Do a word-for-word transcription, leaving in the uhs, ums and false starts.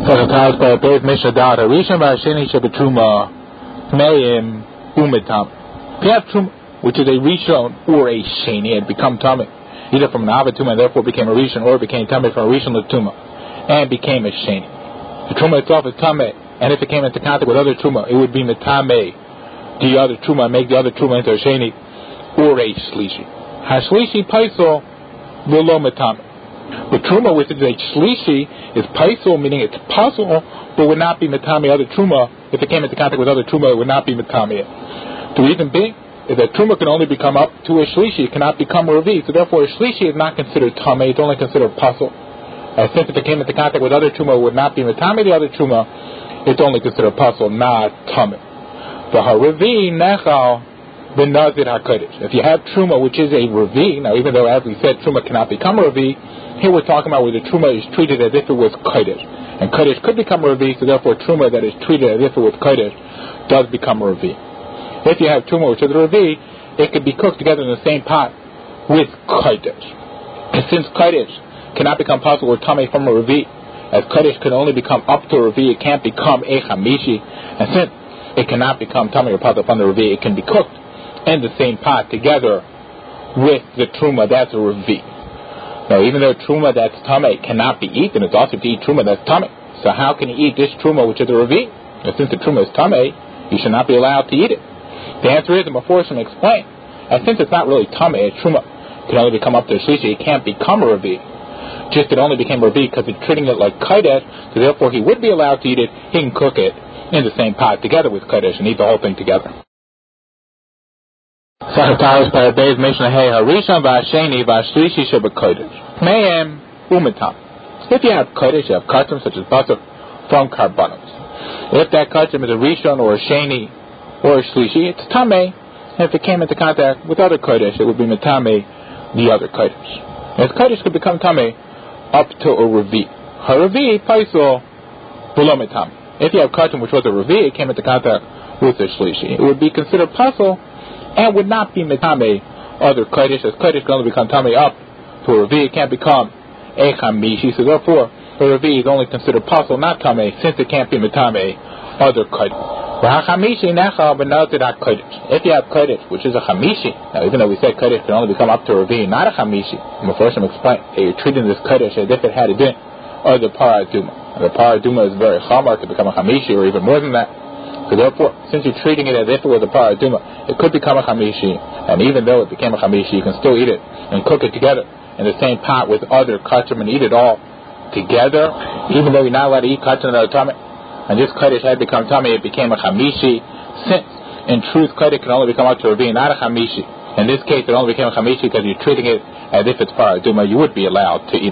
If you have truma, which is a rishon or a sheni, it become tummy, either from an avatuma and therefore became a rishon, or it became tummy from a rishon latuma and became a sheni. The truma itself is tummy, and if it came into contact with other truma, it would be metame the other truma, make the other truma into a sheni or a shlishi. Ha-shlishi paisel v'lo metame. The truma, which is a shlishi, is paisel, meaning it's puzzle, but would not be metame other truma. If it came into contact with other truma, it would not be metame it. The reason being is that truma can only become up to a shlishi, it cannot become a revi. So therefore, a shlishi is not considered tame; it's only considered puzzle. Uh, since if it came into contact with other truma, it would not be metame the other truma. It's only considered puzzle, not tame. The haravi nechal v'nazir hakodesh. If you have truma, which is a revi, now even though as we said truma cannot become a revi, here we're talking about where the truma is treated as if it was kodesh, and kodesh could become a revi. So therefore, truma that is treated as if it was kodesh does become a revi. If you have truma, which is a revi, it could be cooked together in the same pot with kodesh. And since kodesh cannot become possible or tame from a revi, as kodesh can only become up to a revi, it can't become a chamishi. And since it cannot become tame or possible from the revi, it can be cooked in the same pot together with the truma that's a revi. Now, even though truma that's tame cannot be eaten, it's also to eat truma that's tame. So how can you eat this truma which is a revi? And since the truma is tame, you should not be allowed to eat it. The answer is, and before some explain, and since it's not really tame, a truma can only become up to a shlishi, it can't become a revi. Just it only became a revi because it's treating it like kodesh, so therefore he would be allowed to eat it. He can cook it in the same pot together with kodesh and eat the whole thing together. If you have kodesh, you have kachim such as basar from karbanos. If that kachim is a rishon or a sheni or a shlishi, it's tameh. And if it came into contact with other kodesh, it would be metame the other kodesh. As kodesh could become tameh up to a revi. Ha-revi paisel v'lo metame. If you have kachim which was a revi, it came into contact with a shlishi, it would be considered puzzle and would not be metame other kodesh, as kodesh can only become tameh up to a revi. It can't become a chamishi, so therefore the revi is only considered puzzle, not tameh, since it can't be metame other kodesh. If you have kodesh, which is a chamishi, now even though we said kodesh can only become up to a revi, not a chamishi, the first time explain that you're treating this kodesh as if it had a din, or the paraduma. The paraduma is very chamar to become a chamishi, or even more than that. So therefore, since you're treating it as if it was a paraduma, it could become a chamishi, and even though it became a chamishi, you can still eat it and cook it together in the same pot with other kachim and eat it all together, even though you're not allowed to eat kachim at a time. And this kodesh had become tameh, it became a chamishi. Since in truth kodesh can only become up to a revi, not a chamishi. In this case, it only became a chamishi because you're treating it as if it's paraduma. You would be allowed to eat